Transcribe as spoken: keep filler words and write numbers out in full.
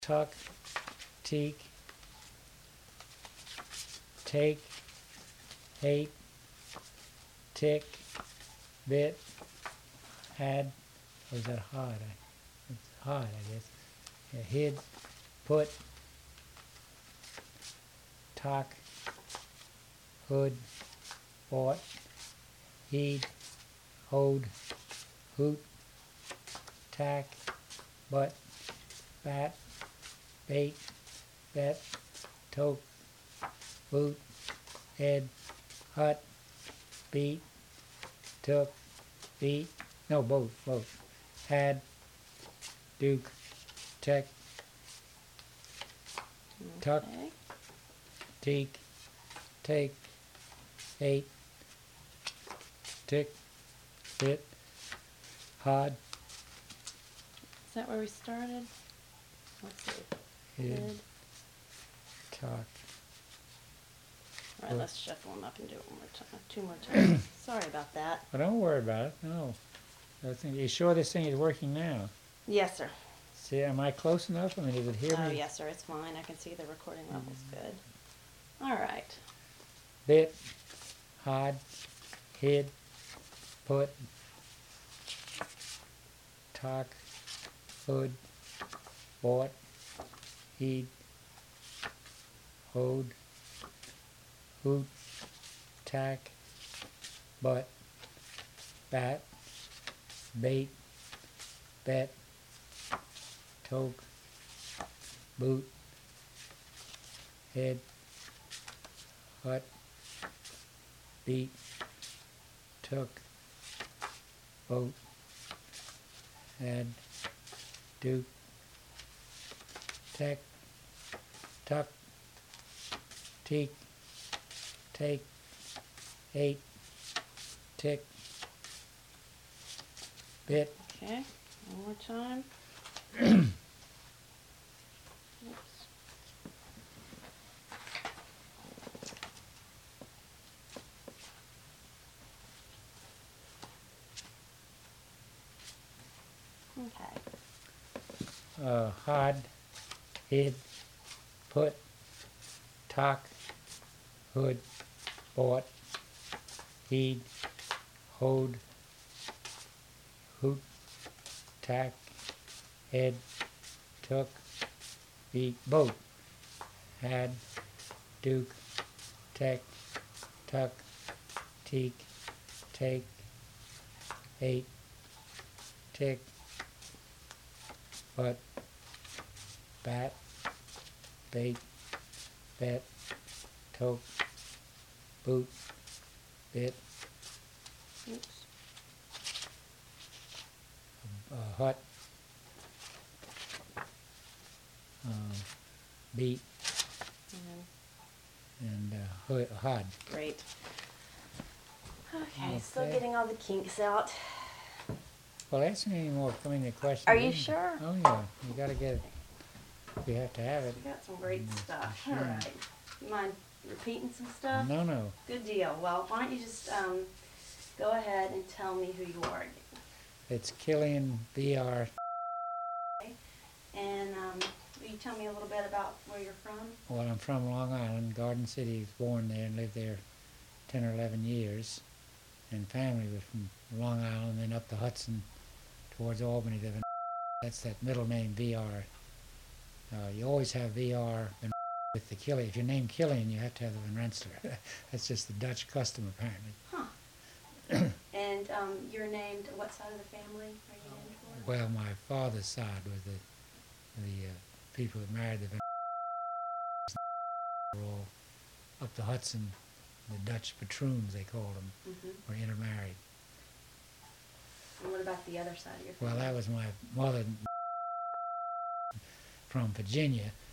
tuck, teak, take, hate, tick, bit, had, or is that hard? I- It's hard, I guess. Yeah, hid, put, talk, hood, bought, heed, hold, hoot, tack, butt, bat, bait, bet, toke, boot, head, hut, beat, took, beat, no, both, both, had, duke, tech, tuck, Okay. teak, take, eight, tick, bit, hod, Is that where we started? Let's see. hid, Good. talk. All right, let's shuffle them up and do it one more time, two more times. Sorry about that. But don't worry about it, no. I think, you sure this thing is working now? Yes, sir. See, am I close enough? I mean, does it hear Oh, me? yes, sir. It's fine. I can see the recording level's good. All right. Bit, hod, hid, put, talk, hood, bought, heed, hold, hoot, tack, butt, bat, bait, bet, toke, boot, head, hut, beat, took, boat, had, duke, tech, tuck, teak, take, eight, tick, bit, Okay. One more time. Oops. Okay. uh, hod, hid, put, talk, hood, bought, heed, hold, hoot, tack, head, took, beat, boat, had, duke, tech, tuck, teak, take, eight, tick, butt, bat, bait, bet, toke, boot, bit, Oops. uh, hut, um, beat, And and uh, hood, hod. great. Okay, still Okay. getting all the kinks out. Well, ask me any more pointed questions. Are you didn't sure? Oh yeah, you gotta get it. You have to have it. You got some great Mm, stuff. sure. All right. You mind repeating some stuff? No, no. Good deal. Well, why don't you just um, go ahead and tell me who you are. It's Killian V R. And um, will you tell me a little bit about where you're from? Well, I'm from Long Island, Garden City. Was born there and lived there ten or eleven years. And family was from Long Island, then up the Hudson towards Albany. Living. That's that middle name V R. Uh, you always have V R with the Killian. If you're named Killian, you have to have the Van Rensselaer. That's just the Dutch custom, apparently. Huh. And um, you're named, what side of the family are you named for? Well, my father's side was the the uh, people that married the Van were all up the Hudson. The Dutch patroons, they called them, Mm-hmm. were intermarried. And what about the other side of your Well, family? that was my mother from Virginia,